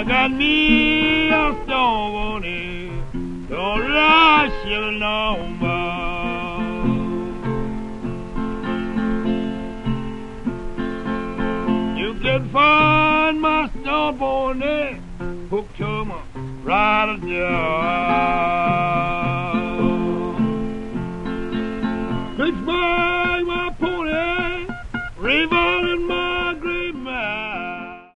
I got me a stone on it, don't rush you no more. You can find my stone on it, hook to my right down. It's my